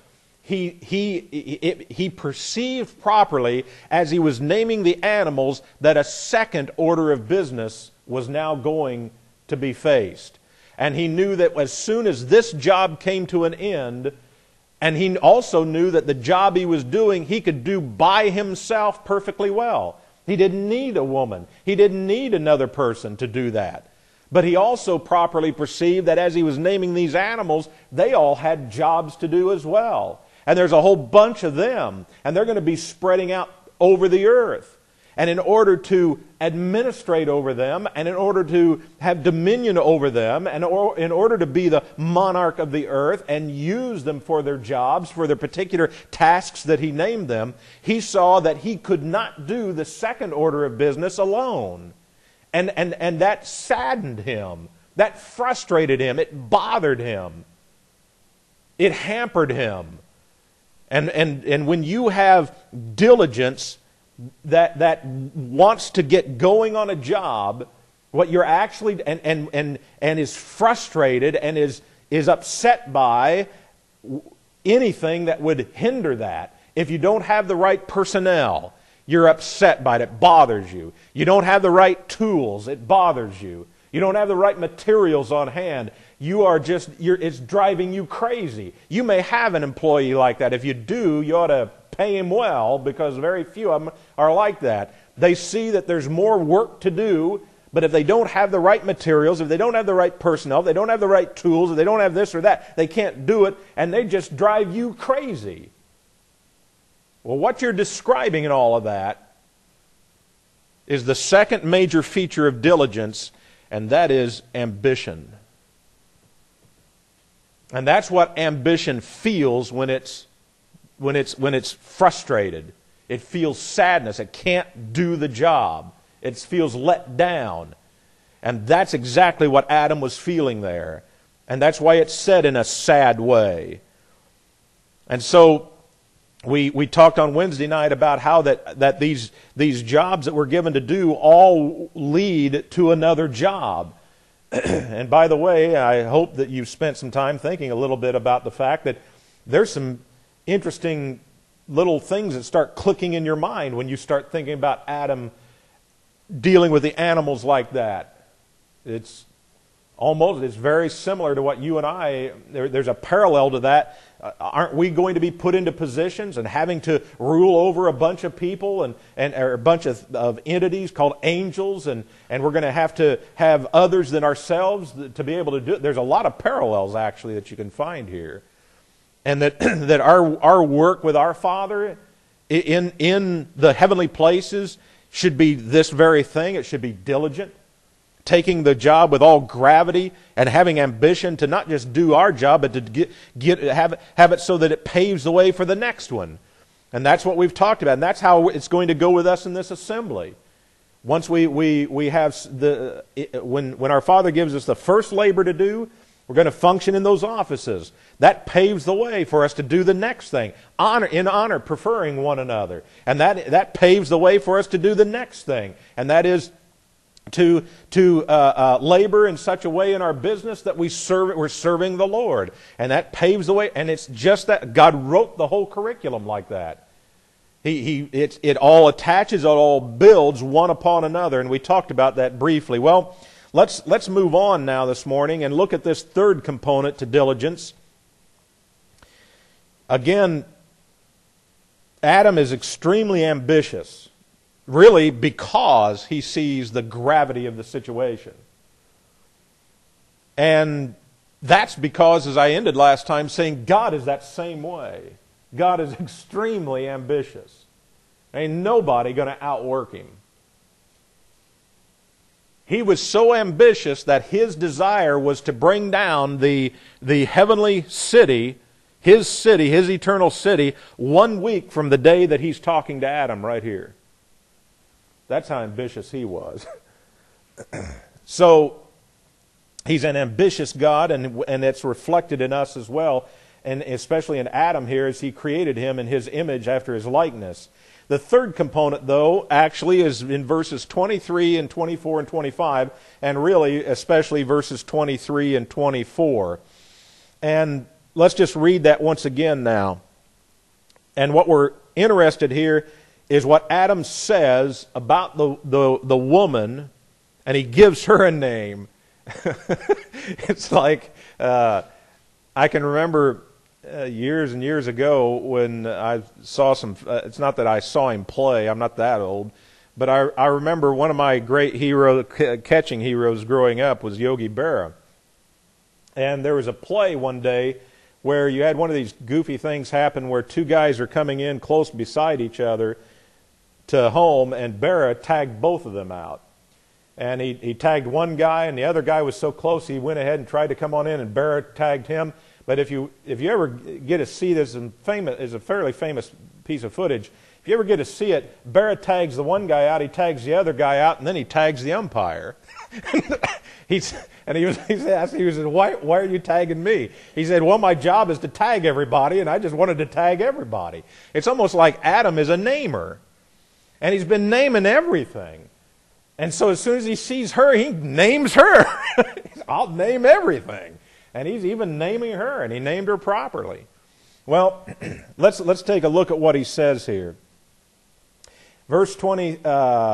[SPEAKER 1] He perceived properly as he was naming the animals that a second order of business was now going to be faced. And he knew that as soon as this job came to an end, and he also knew that the job he was doing, he could do by himself perfectly well. He didn't need a woman. He didn't need another person to do that. But he also properly perceived that as he was naming these animals, they all had jobs to do as well. And there's a whole bunch of them, and they're going to be spreading out over the earth. And in order to administrate over them, and in order to have dominion over them, and in order to be the monarch of the earth and use them for their jobs, for their particular tasks that he named them, he saw that he could not do the second order of business alone. And that saddened him. That frustrated him. It bothered him. It hampered him. And when you have diligence that wants to get going on a job, what you're actually and is frustrated and is upset by anything that would hinder that. If you don't have the right personnel, you're upset by it. It bothers you. You don't have the right tools. It bothers you. You don't have the right materials on hand. It's driving you crazy. You may have an employee like that. If you do, you ought to pay him well, because very few of them are like that. They see that there's more work to do, but if they don't have the right materials, if they don't have the right personnel, if they don't have the right tools, if they don't have this or that, they can't do it, and they just drive you crazy. Well, what you're describing in all of that is the second major feature of diligence, and that is ambition. And that's what ambition feels when it's frustrated. It feels sadness. It can't do the job. It feels let down. And that's exactly what Adam was feeling there. And that's why it's said in a sad way. And so we talked on Wednesday night about how that these jobs that we're given to do all lead to another job. And by the way, I hope that you've spent some time thinking a little bit about the fact that there's some interesting little things that start clicking in your mind when you start thinking about Adam dealing with the animals like that. It's very similar to what you and I, there's a parallel to that. Aren't we going to be put into positions and having to rule over a bunch of people and or a bunch of entities called angels, and we're going to have others than ourselves to be able to do it? There's a lot of parallels actually that you can find here. And that our work with our Father in the heavenly places should be this very thing. It should be diligent, taking the job with all gravity and having ambition to not just do our job, but to have it so that it paves the way for the next one. And that's what we've talked about, and that's how it's going to go with us in this assembly. Once we have when our Father gives us the first labor to do, we're going to function in those offices. That paves the way for us to do the next thing. Honor, preferring one another. And that paves the way for us to do the next thing. And that is to labor in such a way in our business that we're serving the Lord. And that paves the way. And it's just that God wrote the whole curriculum like that. It all attaches, it all builds one upon another, and we talked about that briefly. Well, let's move on now this morning and look at this third component to diligence. Again, Adam is extremely ambitious, really because he sees the gravity of the situation. And that's because, as I ended last time, saying God is that same way. God is extremely ambitious. Ain't nobody going to outwork him. He was so ambitious that his desire was to bring down the heavenly city, his eternal city, 1 week from the day that he's talking to Adam right here. That's how ambitious he was. So, he's an ambitious God, and it's reflected in us as well, and especially in Adam here as he created him in his image after his likeness. The third component, though, actually is in verses 23 and 24 and 25, and really especially verses 23 and 24. And let's just read that once again now. And what we're interested here is what Adam says about the woman, and he gives her a name. It's like, I can remember years and years ago when I saw some, it's not that I saw him play, I'm not that old, but I remember one of my great catching heroes growing up was Yogi Berra. And there was a play one day where you had one of these goofy things happen where two guys are coming in close beside each other to home, and Berra tagged both of them out. And he tagged one guy, and the other guy was so close he went ahead and tried to come on in, and Berra tagged him. But if you ever get to see this, is a fairly famous piece of footage. If you ever get to see it, Berra tags the one guy out, he tags the other guy out, and then he tags the umpire. He said, why are you tagging me? He said, well, my job is to tag everybody, and I just wanted to tag everybody. It's almost like Adam is a namer, and he's been naming everything. And so as soon as he sees her, he names her. I'll name everything. And he's even naming her, and he named her properly. Well, let's take a look at what he says here. Verse 23.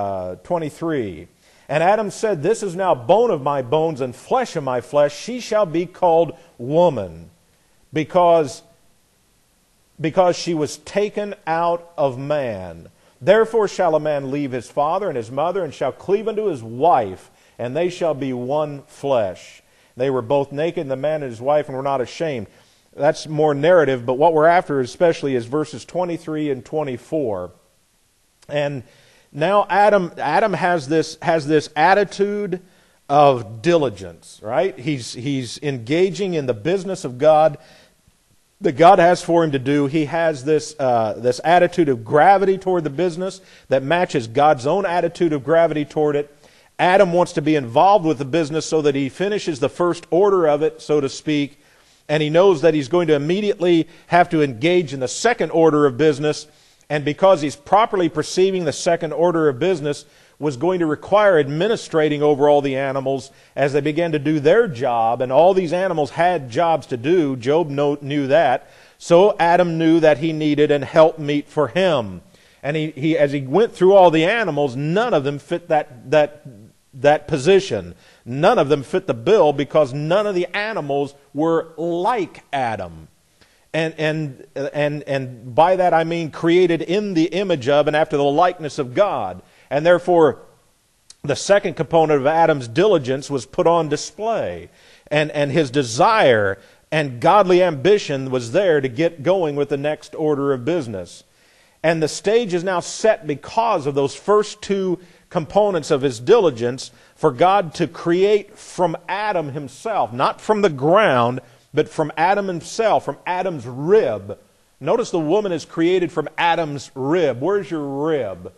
[SPEAKER 1] And Adam said, this is now bone of my bones and flesh of my flesh. She shall be called woman, because she was taken out of man. Therefore shall a man leave his father and his mother, and shall cleave unto his wife, and they shall be one flesh. They were both naked, the man and his wife, and were not ashamed. That's more narrative, but what we're after especially is verses 23 and 24. And now Adam has this attitude of diligence, right? He's engaging in the business of God that God has for him to do. He has this attitude of gravity toward the business that matches God's own attitude of gravity toward it. Adam wants to be involved with the business so that he finishes the first order of it, so to speak, and he knows that he's going to immediately have to engage in the second order of business, and because he's properly perceiving the second order of business was going to require administrating over all the animals as they began to do their job, and all these animals had jobs to do. Job knew that. So Adam knew that he needed an helpmeet for him. And he as he went through all the animals, none of them fit that position. None of them fit the bill because none of the animals were like Adam. And by that I mean created in the image of and after the likeness of God. And therefore, the second component of Adam's diligence was put on display. And his desire and godly ambition was there to get going with the next order of business. And the stage is now set because of those first two components of his diligence for God to create from Adam himself, not from the ground, but from Adam himself, from Adam's rib. Notice the woman is created from Adam's rib. Where's your rib?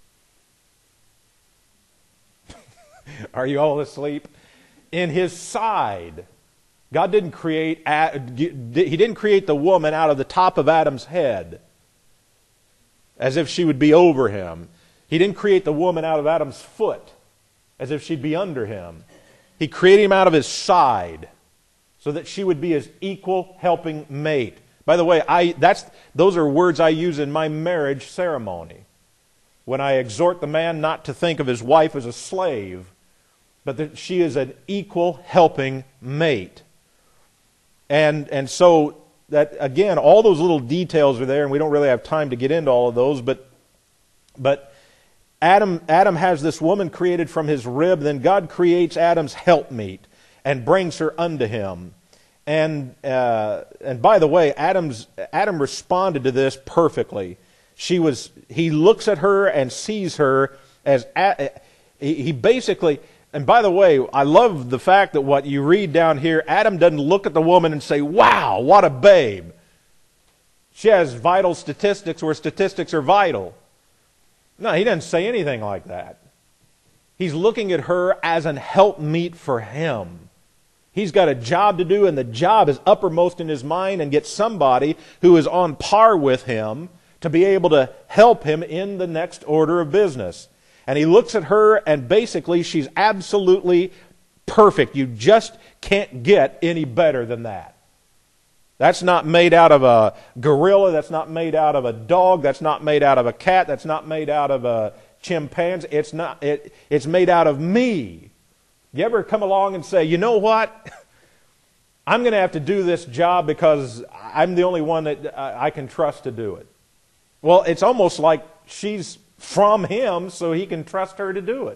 [SPEAKER 1] Are you all asleep? In his side. God didn't create the woman out of the top of Adam's head as if she would be over him. He didn't create the woman out of Adam's foot as if she'd be under him. He created him out of his side so that she would be his equal helping mate. By the way, those are words I use in my marriage ceremony. When I exhort the man not to think of his wife as a slave, but that she is an equal helping mate. And so that, again, all those little details are there, and we don't really have time to get into all of those, but Adam has this woman created from his rib, then God creates Adam's helpmeet and brings her unto him. And by the way, Adam responded to this perfectly. He looks at her and sees her as he basically. And by the way, I love the fact that what you read down here, Adam doesn't look at the woman and say, "Wow, what a babe." She has vital statistics where statistics are vital. No, he doesn't say anything like that. He's looking at her as an helpmeet for him. He's got a job to do, and the job is uppermost in his mind, and get somebody who is on par with him to be able to help him in the next order of business. And he looks at her, and basically she's absolutely perfect. You just can't get any better than that. That's not made out of a gorilla. That's not made out of a dog. That's not made out of a cat. That's not made out of a chimpanzee. It's made out of me. You ever come along and say, "You know what? I'm going to have to do this job because I'm the only one that I can trust to do it." Well, it's almost like she's from him, so he can trust her to do it.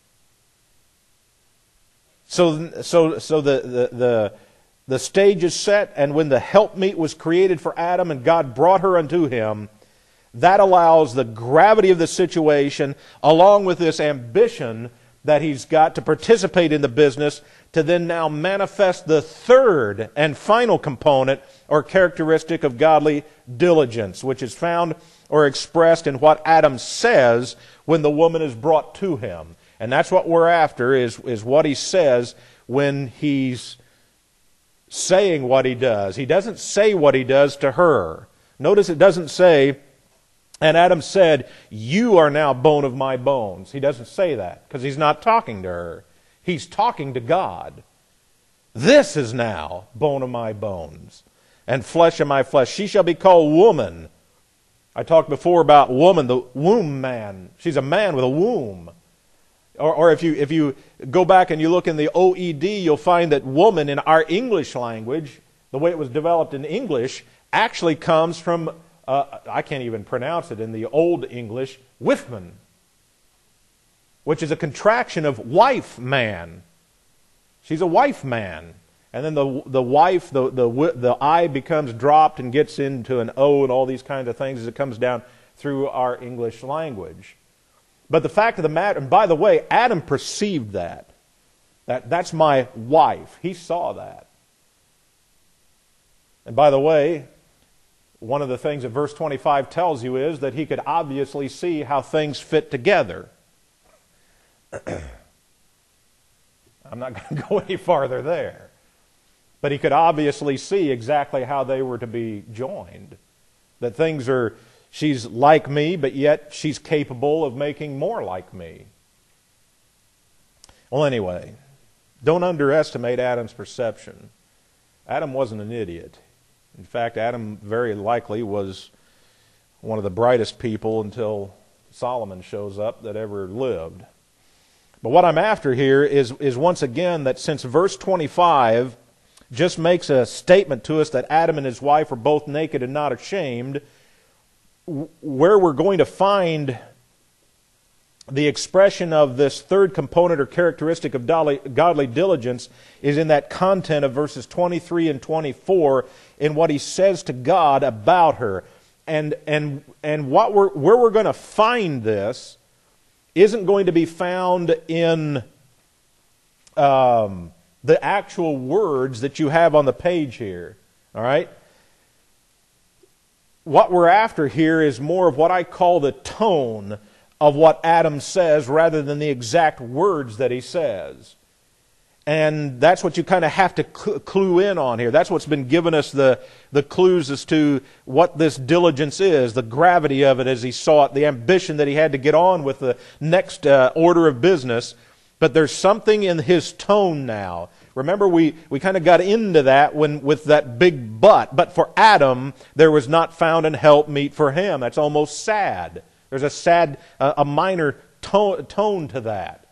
[SPEAKER 1] So the stage is set, and when the helpmeet was created for Adam and God brought her unto him, that allows the gravity of the situation, along with this ambition that he's got to participate in the business, to then now manifest the third and final component or characteristic of godly diligence, which is found or expressed in what Adam says when the woman is brought to him. And that's what we're after, is what he says when he's saying what he does. He doesn't say what he does to her. Notice it doesn't say, "And Adam said, 'You are now bone of my bones.'" He doesn't say that, because he's not talking to her. He's talking to God. "This is now bone of my bones and flesh of my flesh. She shall be called woman." I talked before about woman, the womb man. She's a man with a womb. Or if you go back and you look in the OED, you'll find that woman in our English language, the way it was developed in English, actually comes from, I can't even pronounce it in the Old English, wifman, which is a contraction of wife man. She's a wife man. And then the wife, the I becomes dropped and gets into an O and all these kinds of things as it comes down through our English language. But the fact of the matter, and by the way, Adam perceived that. That's my wife. He saw that. And by the way, one of the things that verse 25 tells you is that he could obviously see how things fit together. I'm not going to go any farther there. But he could obviously see exactly how they were to be joined. That things are, she's like me, but yet she's capable of making more like me. Well, anyway, don't underestimate Adam's perception. Adam wasn't an idiot. In fact, Adam very likely was one of the brightest people until Solomon shows up that ever lived. But what I'm after here is once again that since verse 25 just makes a statement to us that Adam and his wife are both naked and not ashamed, where we're going to find the expression of this third component or characteristic of godly diligence is in that content of verses 23 and 24 in what he says to God about her. And where we're going to find this isn't going to be found in the actual words that you have on the page here. All right? What we're after here is more of what I call the tone of what Adam says rather than the exact words that he says. And that's what you kind of have to clue in on here. That's what's been giving us the clues as to what this diligence is, the gravity of it as he saw it, the ambition that he had to get on with the next order of business. But there's something in his tone now Remember, we kind of got into that with that big but for Adam, there was not found an helpmeet for him. That's almost sad. There's a minor tone to that.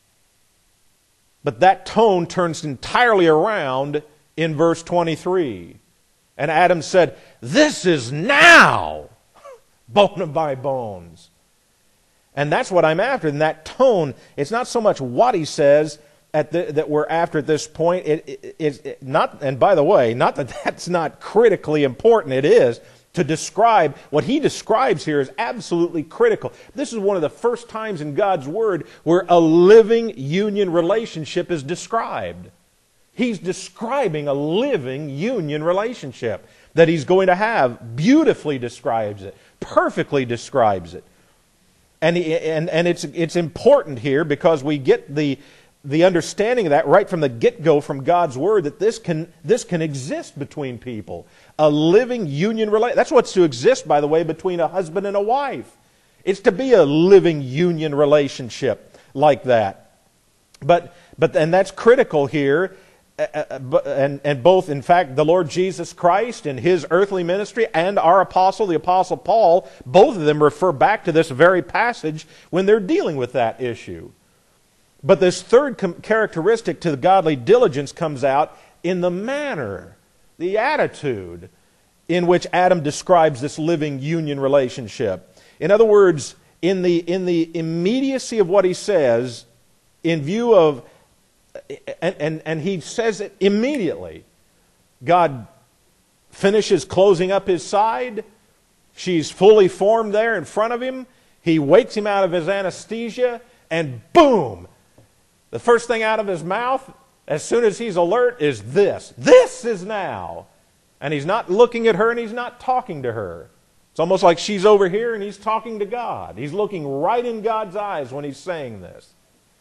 [SPEAKER 1] But that tone turns entirely around in verse 23. And Adam said, "This is now bone of my bones." And that's what I'm after. In that tone, it's not so much what he says that we're after at this point. It's not, and by the way, not that that's not critically important. It is. To describe, what he describes here is absolutely critical. This is one of the first times in God's Word where a living union relationship is described. He's describing a living union relationship that he's going to have. Beautifully describes it. Perfectly describes it. And it's important here because we get the understanding of that right from the get-go from God's Word, that this can exist between people. A living union relationship. That's what's to exist, by the way, between a husband and a wife. It's to be a living union relationship like that. But that's critical here. And both, in fact, the Lord Jesus Christ in His earthly ministry and our apostle, the Apostle Paul, both of them refer back to this very passage when they're dealing with that issue. But this third characteristic to the godly diligence comes out in the manner, the attitude in which Adam describes this living union relationship. In other words, in the immediacy of what he says, in view of, and he says it immediately. God finishes closing up his side. She's fully formed there in front of him. He wakes him out of his anesthesia, and boom! The first thing out of his mouth, as soon as he's alert, is this. This is now. And he's not looking at her and he's not talking to her. It's almost like she's over here and he's talking to God. He's looking right in God's eyes when he's saying this.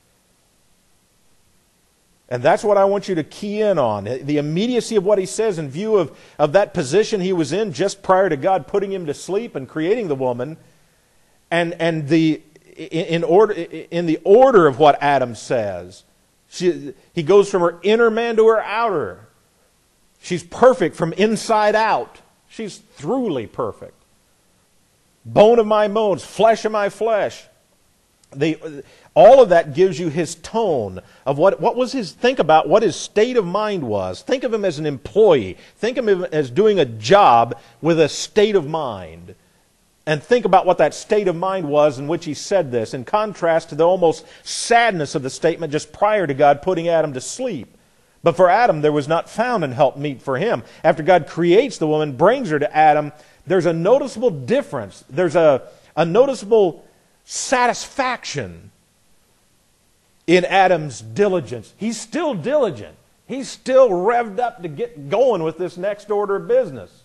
[SPEAKER 1] And that's what I want you to key in on. The immediacy of what he says in view of that position he was in just prior to God putting him to sleep and creating the woman. And in the order of what Adam says. He goes from her inner man to her outer. She's perfect from inside out. She's throughly perfect. Bone of my bones, flesh of my flesh. All of that gives you his tone of what was his, think about what his state of mind was. Think of him as an employee. Think of him as doing a job with a state of mind. And think about what that state of mind was in which he said this, in contrast to the almost sadness of the statement just prior to God putting Adam to sleep. But for Adam, there was not found an helpmeet for him. After God creates the woman, brings her to Adam, there's a noticeable difference. There's a noticeable satisfaction in Adam's diligence. He's still diligent. He's still revved up to get going with this next order of business.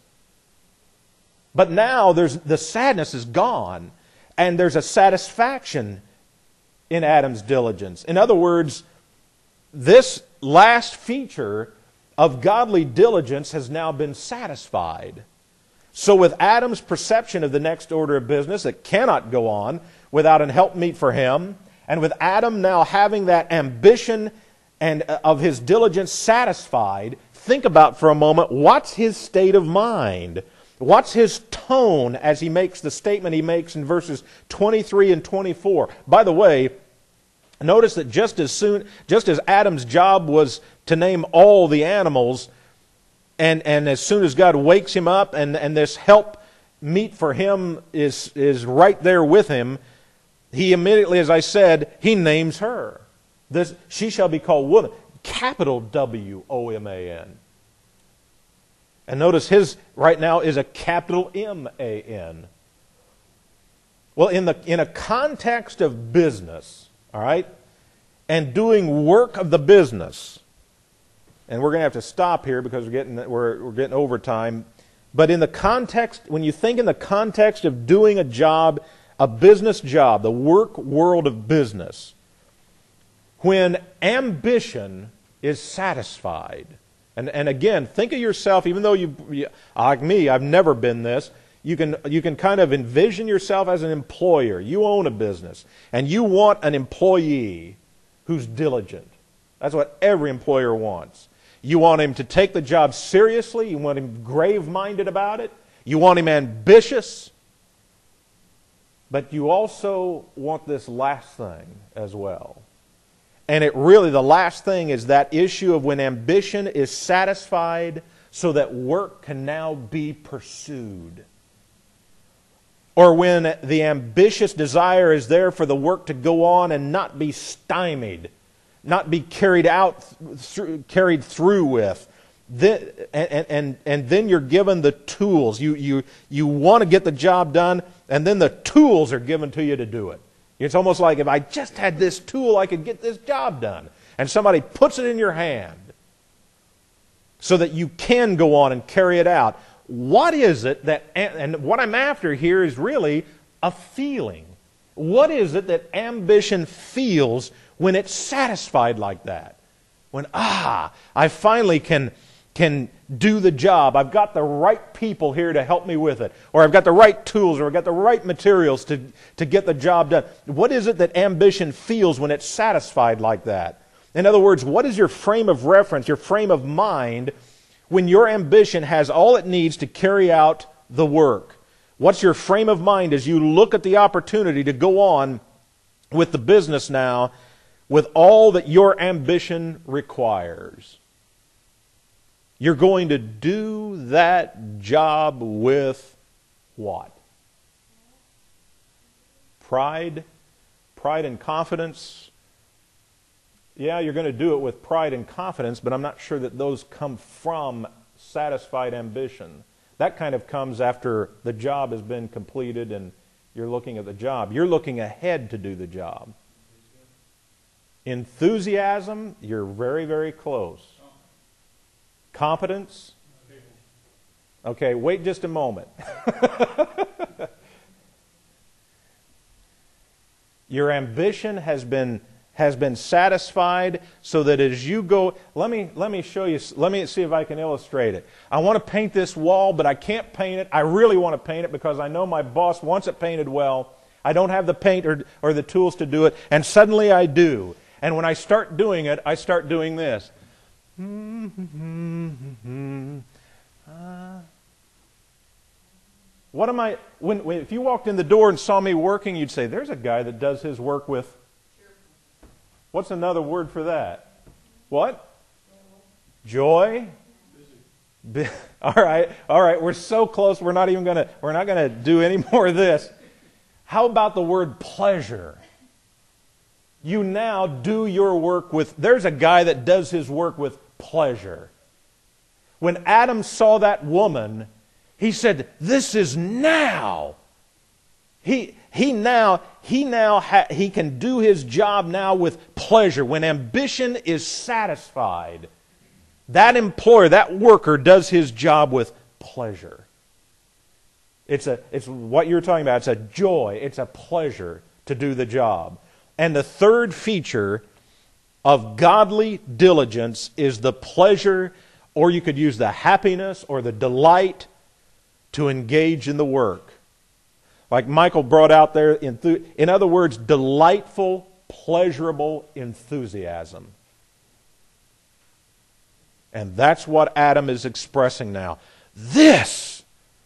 [SPEAKER 1] But now the sadness is gone, and there's a satisfaction in Adam's diligence. In other words, this last feature of godly diligence has now been satisfied. So with Adam's perception of the next order of business, it cannot go on without an helpmeet for him, and with Adam now having that ambition and of his diligence satisfied, think about for a moment, what's his state of mind? What's his tone as he makes the statement he makes in verses 23 and 24? By the way, notice that just as Adam's job was to name all the animals, and as soon as God wakes him up and this help meet for him is right there with him, he immediately, as I said, he names her. She shall be called woman. Capital W-O-M-A-N. And notice his right now is a capital M-A-N. Well, in a context of business, all right, and doing work of the business, and we're going to have to stop here because we're getting overtime. But in the context, when you think in the context of doing a job, a business job, the work world of business, when ambition is satisfied. And again, think of yourself, even though you like me, I've never been this, you can kind of envision yourself as an employer. You own a business, and you want an employee who's diligent. That's what every employer wants. You want him to take the job seriously. You want him grave-minded about it. You want him ambitious. But you also want this last thing as well. And the last thing is that issue of when ambition is satisfied so that work can now be pursued. Or when the ambitious desire is there for the work to go on and not be stymied, not be carried through with. And then you're given the tools. You want to get the job done, and then the tools are given to you to do it. It's almost like if I just had this tool, I could get this job done. And somebody puts it in your hand so that you can go on and carry it out. What is it that, and what I'm after here is really a feeling. What is it that ambition feels when it's satisfied like that? When, I finally can do the job. I've got the right people here to help me with it. Or I've got the right tools, or I've got the right materials to get the job done. What is it that ambition feels when it's satisfied like that? In other words, what is your frame of reference, your frame of mind, when your ambition has all it needs to carry out the work? What's your frame of mind as you look at the opportunity to go on with the business now with all that your ambition requires? You're going to do that job with what? Pride? Pride and confidence? Yeah, you're going to do it with pride and confidence, but I'm not sure that those come from satisfied ambition. That kind of comes after the job has been completed and you're looking at the job. You're looking ahead to do the job. Enthusiasm, you're very, very close. Competence? Okay, wait just a moment. Your ambition has been satisfied so that as you go, let me show you, let me see if I can illustrate it. I want to paint this wall, but I can't paint it. I really want to paint it because I know my boss wants it painted well. I don't have the paint or the tools to do it, and suddenly I do. And when I start doing it, I start doing this. What am I, if you walked in the door and saw me working, you'd say, there's a guy that does his work with, what's another word for that? What? Joy? All right, we're so close, we're not going to do any more of this. How about the word pleasure? You now do your work with, there's a guy that does his work with pleasure. When Adam saw that woman, he said, this is now. He can do his job now with pleasure. When ambition is satisfied, that employer, that worker does his job with pleasure. It's what you're talking about. It's a joy. It's a pleasure to do the job. And the third feature of godly diligence is the pleasure, or you could use the happiness or the delight to engage in the work. Like Michael brought out there, in other words, delightful, pleasurable enthusiasm. And that's what Adam is expressing now. This,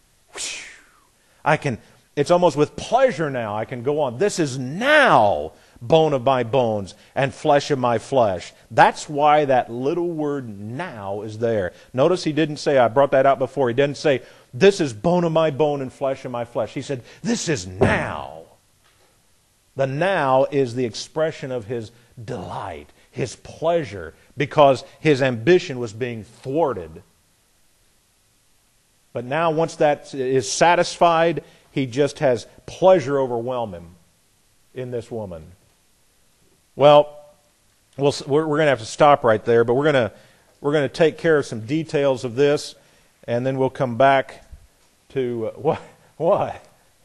[SPEAKER 1] it's almost with pleasure now I can go on. This is now bone of my bones and flesh of my flesh. That's why that little word now is there. Notice he didn't say, I brought that out before, he didn't say, this is bone of my bone and flesh of my flesh. He said, this is now. The now is the expression of his delight, his pleasure, because his ambition was being thwarted. But now once that is satisfied, he just has pleasure overwhelm him in this woman. Well, we're going to have to stop right there, but we're going to take care of some details of this, and then we'll come back to what?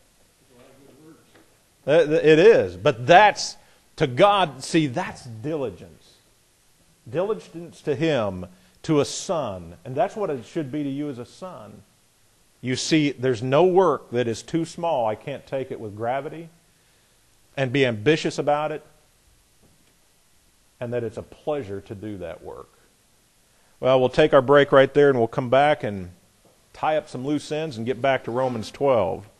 [SPEAKER 1] It is, but that's to God. See, that's diligence. Diligence to Him, to a son, and that's what it should be to you as a son. You see, there's no work that is too small. I can't take it with gravity and be ambitious about it. and that it's a pleasure to do that work. Well, we'll take our break right there, and we'll come back and tie up some loose ends and get back to Romans 12.